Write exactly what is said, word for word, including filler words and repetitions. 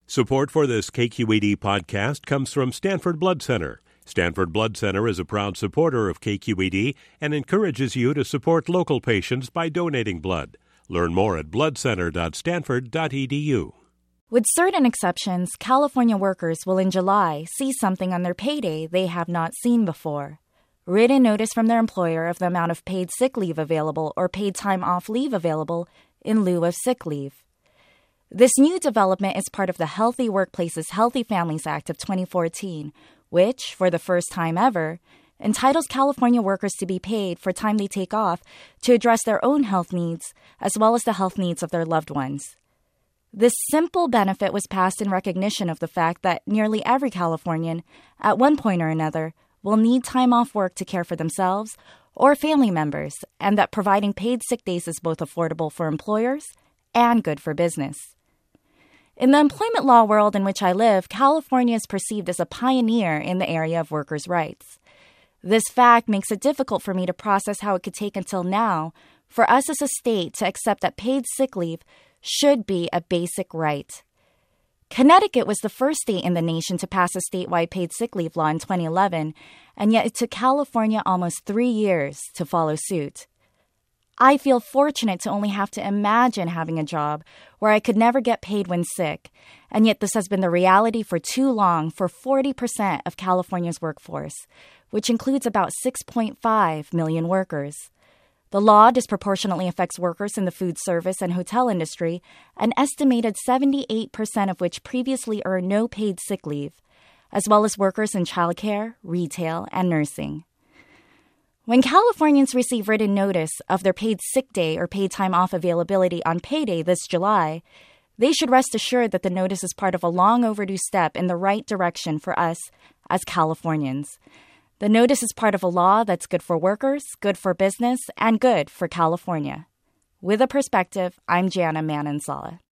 Support for this K Q E D podcast comes from Stanford Blood Center. Stanford Blood Center is a proud supporter of K Q E D and encourages you to support local patients by donating blood. Learn more at blood center dot stanford dot e d u. With certain exceptions, California workers will in July see something on their payday they have not seen before. Written notice from their employer of the amount of paid sick leave available or paid time off leave available in lieu of sick leave. This new development is part of the Healthy Workplaces, Healthy Families Act of twenty fourteen, which, for the first time ever, entitles California workers to be paid for time they take off to address their own health needs as well as the health needs of their loved ones. This simple benefit was passed in recognition of the fact that nearly every Californian, at one point or another, will need time off work to care for themselves or family members, and that providing paid sick days is both affordable for employers and good for business. In the employment law world in which I live, California is perceived as a pioneer in the area of workers' rights. This fact makes it difficult for me to process how it could take until now for us as a state to accept that paid sick leave should be a basic right. Connecticut was the first state in the nation to pass a statewide paid sick leave law in twenty eleven, and yet it took California almost three years to follow suit. I feel fortunate to only have to imagine having a job where I could never get paid when sick, and yet this has been the reality for too long for forty percent of California's workforce, which includes about six point five million workers. The law disproportionately affects workers in the food service and hotel industry, an estimated seventy-eight percent of which previously earned no paid sick leave, as well as workers in childcare, retail, and nursing. When Californians receive written notice of their paid sick day or paid time off availability on payday this July, they should rest assured that the notice is part of a long overdue step in the right direction for us as Californians. The notice is part of a law that's good for workers, good for business, and good for California. With a perspective, I'm Jana Manansala.